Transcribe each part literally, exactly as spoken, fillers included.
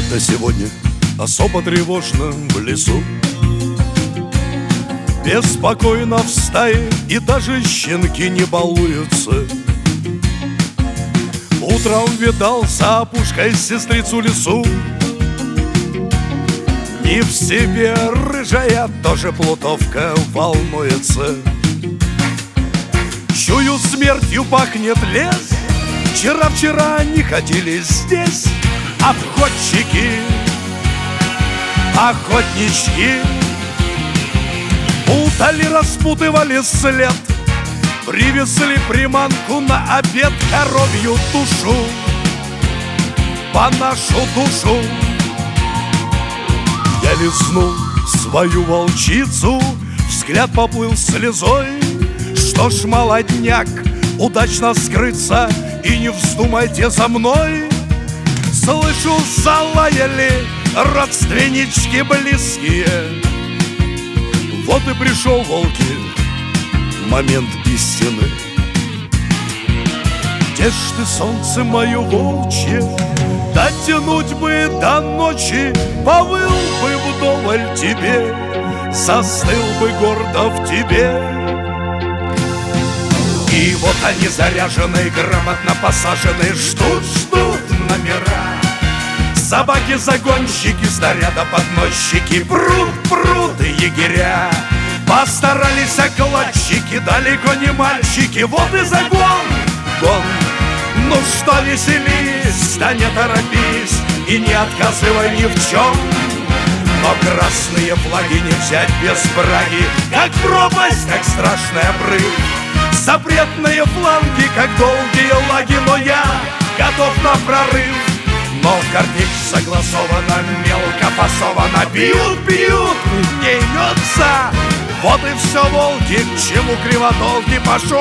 Да сегодня особо тревожно в лесу. Беспокойно в стае, и даже щенки не балуются. Утром видал за опушкой сестрицу лесу. Не в себе рыжая, тоже плутовка волнуется. Чую, смертью пахнет лес. Вчера-вчера они ходили здесь обходчики, охотнички. Путали, распутывали след, привезли приманку на обед, коровью душу, по нашу душу. Я лизнул свою волчицу, взгляд поплыл слезой. Что ж, молодняк, удачно скрыться, и не вздумайте за мной. Слышу, залаяли родственнички близкие. Вот и пришел, волки, момент истины. Где ж ты, солнце мое волчье? Дотянуть бы до ночи, повыл бы вдоволь тебе, застыл бы гордо в тебе. И вот они заряженные, грамотно посаженные, ждут, ждут номера. Собаки-загонщики, снаряда подносчики, прут, прут и егеря. Постарались окладчики, далеко не мальчики, вот и загон, гон. Ну что, веселись, да не торопись и не отказывай ни в чем. Но красные флаги не взять без браги, как пропасть, как страшный обрыв. Запретные фланги, как долгие лаги, но я готов на прорыв. Но картечь согласована, мелко фасована, бьют, бьют, не имется. Вот и все, волки, к чему кривотолки пошел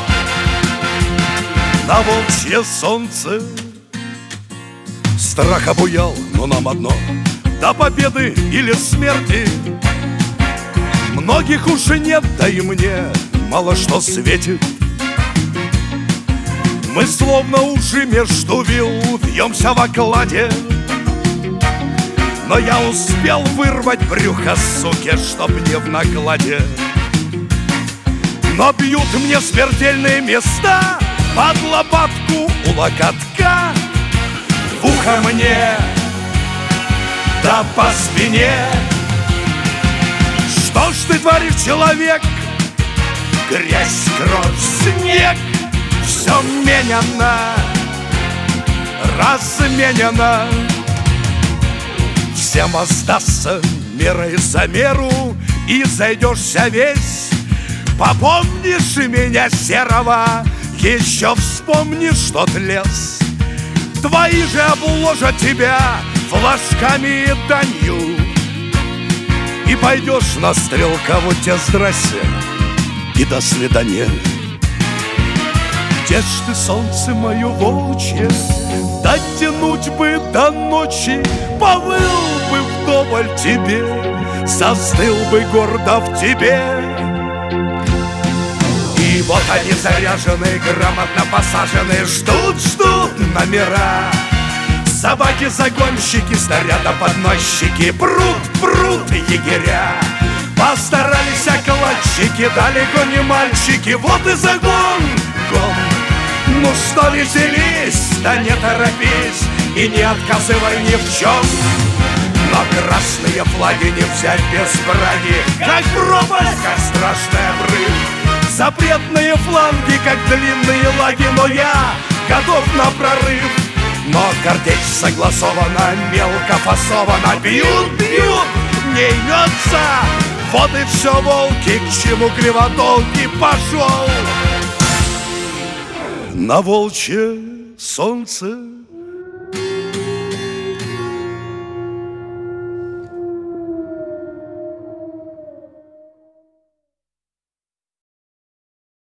на волчье солнце. Страх обуял, но нам одно: до победы или смерти. Многих уже нет, да и мне мало что светит. Мы словно уши между вил вьемся в окладе. Но я успел вырвать брюхо суки, чтоб не в накладе. Но бьют мне смертельные места под лопатку у локотка, в ухо мне, да по спине. Что ж ты творишь, человек? Грязь, кровь, снег, все меняно, разменяно. Всем воздастся мерой за меру, и зайдешься весь. Попомнишь меня, серого, еще вспомнишь тот лес. Твои же обложат тебя флажками и данью, и пойдешь на стрелка, вот тебе здрасте и до свидания. Где ж ты, солнце мое волчье? Дотянуть бы до ночи, повыл бы вдоволь тебе, застыл бы гордо в тебе. И вот они заряженные, грамотно посаженные, ждут, ждут номера. Собаки-загонщики, снаряда-подносчики, прут, прут егеря. Постарались окладчики, далеко не мальчики, вот и загон, гон. Ну что, веселись, да не торопись и не отказывай ни в чем. Но красные флаги не взять без браги, как пропасть, как страшный обрыв. Запретные фланги, как длинные лаги, но я готов на прорыв. Но картечь согласована, мелко фасована, бьют, бьют, не имется. Вот и все, волки, к чему кривотолки пошел на волчье солнце.